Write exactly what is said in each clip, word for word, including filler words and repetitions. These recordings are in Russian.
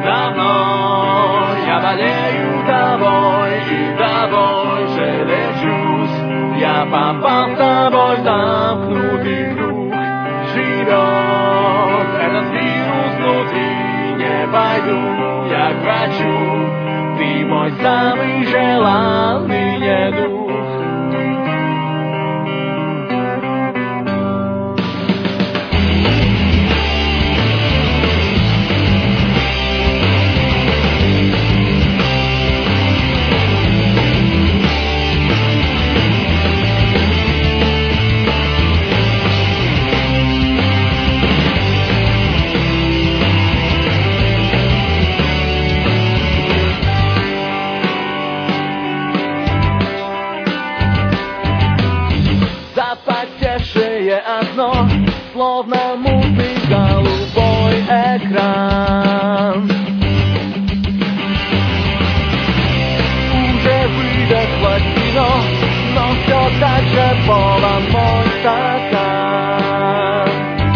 Давно я болею тобой и тобой же лечусь. Я попал с тобой в замкнутый круг. Живет этот вирус внутри, не пойду я к врачу. Ты мой самый желанный недуг. Запотевшее окно, словно мутный голубой экран. Уже выдохло вино, но все так же полон мой стакан.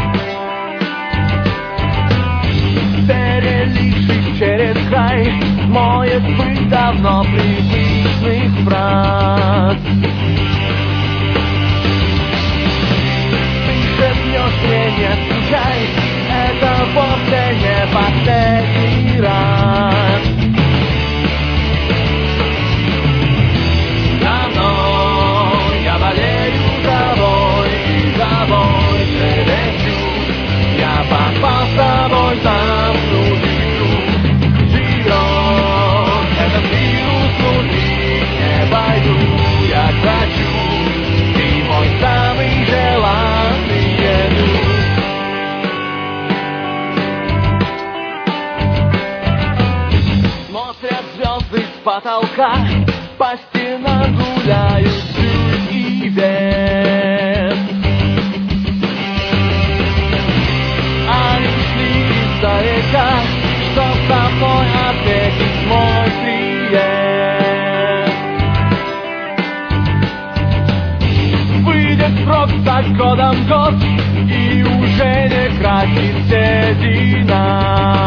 Перелившись через край, моет пыль давно привычных фраз. Мне не отвечай, это вовсе не последний раз. Давно я болею тобой и тобой же лечусь. Я попал с тобой в замкнутый круг. Живет этот вирус внутри, не пойду я к врачу. Ты мой самый желанный недуг. Смотрят звезды с потолка, по стенам гуляют Джуль и Вет. Они шли издалека, чтоб со мной ответить мой приезд. Выйдет срок за годом год, и уже не красит седина.